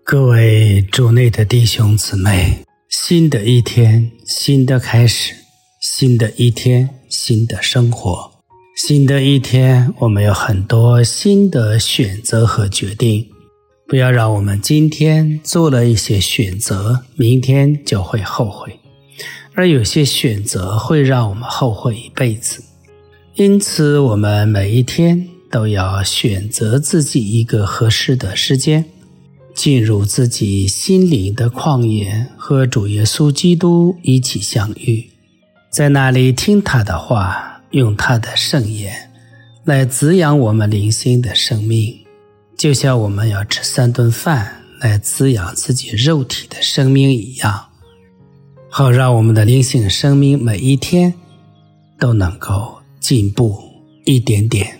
各位主内的弟兄姊妹，新的一天，新的开始，新的一天，新的生活。新的一天，我们有很多新的选择和决定。不要让我们今天做了一些选择，明天就会后悔。而有些选择会让我们后悔一辈子。因此，我们每一天都要选择自己一个合适的时间，进入自己心灵的旷野，和主耶稣基督一起相遇，在那里听他的话，用他的圣言来滋养我们灵性的生命，就像我们要吃3顿饭来滋养自己肉体的生命一样，好让我们的灵性生命每一天都能够进步一点点。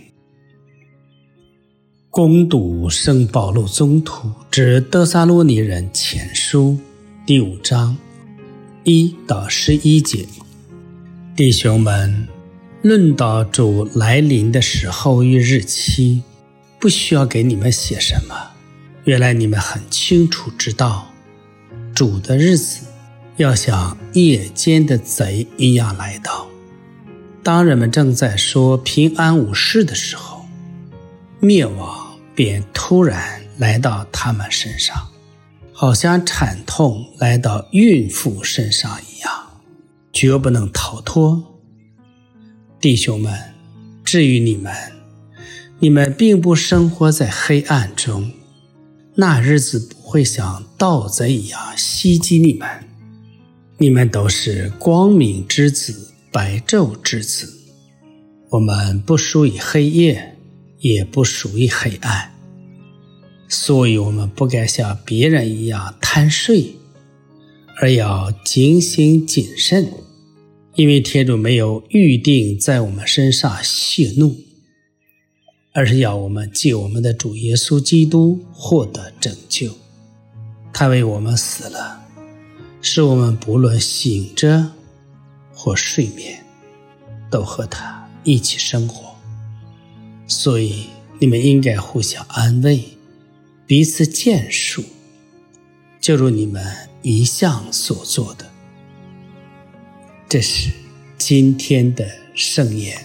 攻读圣保禄宗徒致得撒罗尼人前书第5章1到11节。弟兄们，论到主来临的时候与日期，不需要给你们写什么。原来你们很清楚知道，主的日子要像夜间的贼一样来到。当人们正在说平安无事的时候，灭亡便突然来到他们身上，好像惨痛来到孕妇身上一样，绝不能逃脱。弟兄们，至于你们并不生活在黑暗中，那日子不会像盗贼一样袭击你们。你们都是光明之子，白昼之子。我们不属于黑夜，也不属于黑暗，所以我们不该像别人一样贪睡，而要警醒谨慎，因为天主没有预定在我们身上泄怒，而是要我们借我们的主耶稣基督获得拯救。他为我们死了，使我们不论醒着或睡眠，都和他一起生活。所以你们应该互相安慰，彼此建树，就如你们一向所做的。这是今天的圣言。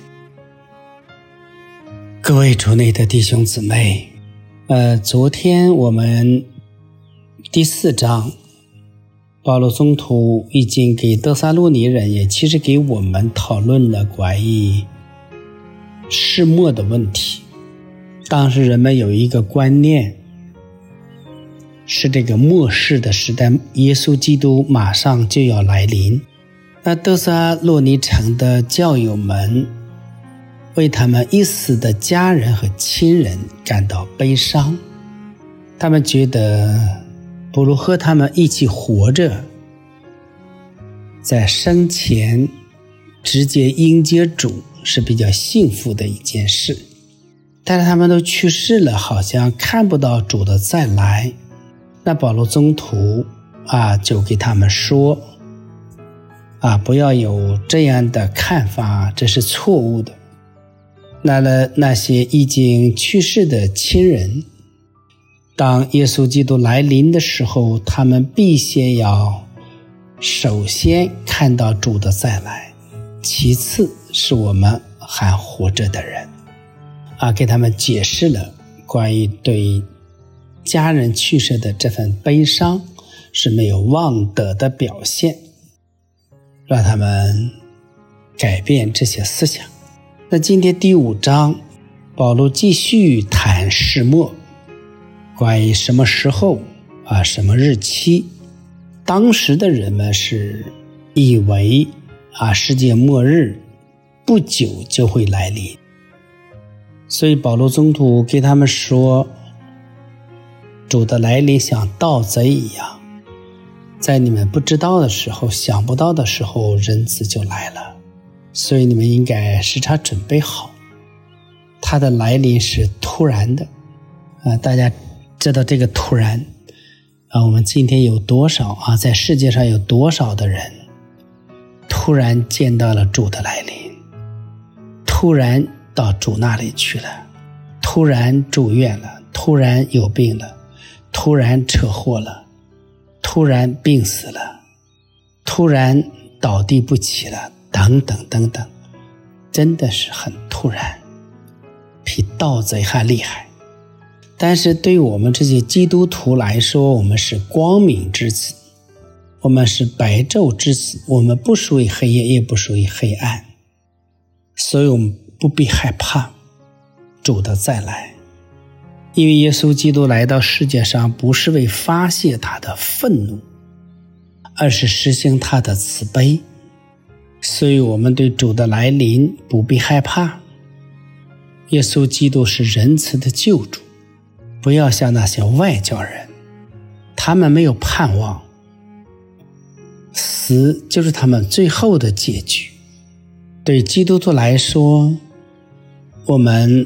各位主内的弟兄姊妹，昨天我们第4章保禄宗徒已经给得撒罗尼人，也其实给我们讨论了关于世末的问题。当时人们有一个观念，是这个末世的时代，耶稣基督马上就要来临。那得撒罗尼城的教友们为他们已死的家人和亲人感到悲伤，他们觉得不如和他们一起活着，在生前直接迎接主是比较幸福的一件事。但是他们都去世了，好像看不到主的再来。那保禄宗徒就给他们说不要有这样的看法，这是错误的。那些已经去世的亲人，当耶稣基督来临的时候，他们必先要首先看到主的再来，其次是我们还活着的人。给他们解释了关于对家人去世的这份悲伤是没有望德的表现，让他们改变这些思想。那今天第5章保禄继续谈世末，关于什么时候什么日期。当时的人们是以为世界末日不久就会来临，所以保禄宗徒给他们说，主的来临像盗贼一样，在你们不知道的时候，想不到的时候，人子就来了。所以你们应该时常准备好，他的来临是突然的大家知道这个突然我们今天有多少在世界上有多少的人突然见到了主的来临，突然到主那里去了，突然住院了，突然有病了， 突然车祸了，突然病死了，突然倒地不起了，等等等等，真的是很突然，比盗贼还厉害。但是对我们这些基督徒来说，我们是光明之子，我们是白昼之子，我们不属于黑夜，也不属于黑暗，所以我们不必害怕主的再来。因为耶稣基督来到世界上不是为发泄他的愤怒，而是实行他的慈悲，所以我们对主的来临不必害怕。耶稣基督是仁慈的救主，不要像那些外教人，他们没有盼望，死就是他们最后的结局。对基督徒来说，我们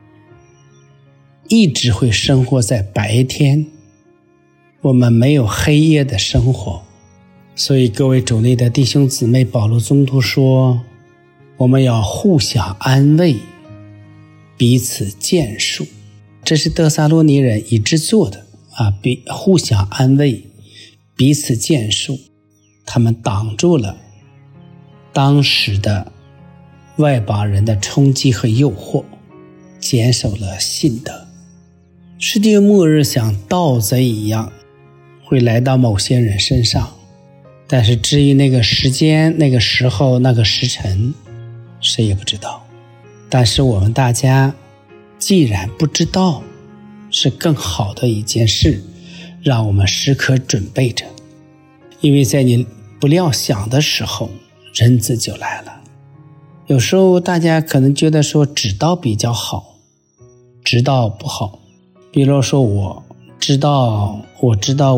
一直会生活在白天，我们没有黑夜的生活。所以各位主内的弟兄姊妹，保罗宗徒说，我们要互相安慰，彼此建树。这是得撒罗尼人一直做的互相安慰，彼此建树。他们挡住了当时的外邦人的冲击和诱惑，坚守了信德。世界末日像盗贼一样会来到某些人身上，但是至于那个时间、那个时候、那个时辰，谁也不知道。但是我们大家既然不知道，是更好的一件事，让我们时刻准备着。因为在你不料想的时候，人子就来了。有时候大家可能觉得说知道比较好，知道不好。比如说我知道我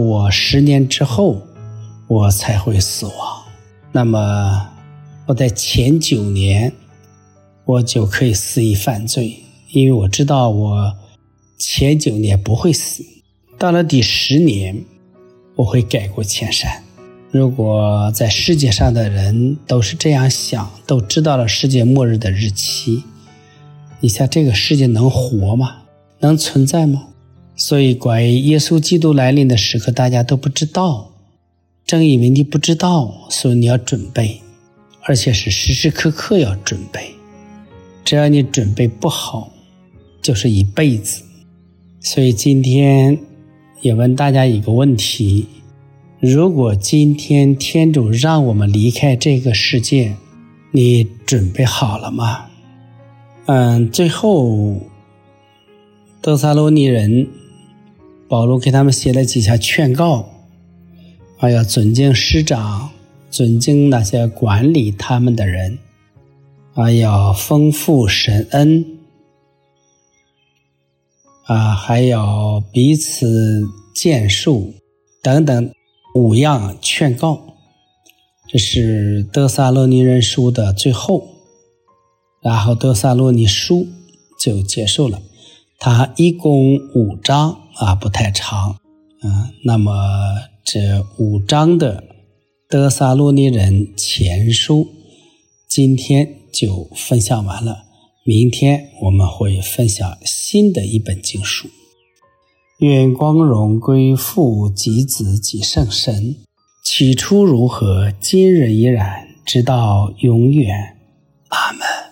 10年之后我才会死亡，那么我在前9年我就可以肆意犯罪，因为我知道我前9年不会死，到了第10年我会改过迁善。如果在世界上的人都是这样想，都知道了世界末日的日期，你想这个世界能活吗？能存在吗？所以关于耶稣基督来临的时刻大家都不知道，正因为你不知道，所以你要准备，而且是时时刻刻要准备。只要你准备不好，就是一辈子。所以今天也问大家一个问题，如果今天天主让我们离开这个世界，你准备好了吗？最后得撒罗尼人保罗给他们写了几项劝告，要尊敬师长，尊敬那些管理他们的人，要丰富神恩，还要彼此建树等等5样劝告。这是得撒罗尼人书的最后，然后得撒罗尼书就结束了。它一共5章不太长，那么这5章的得撒罗尼人前书今天就分享完了，明天我们会分享新的一本经书。愿光荣归父及子及圣神，起初如何，今日依然，直到永远。阿们。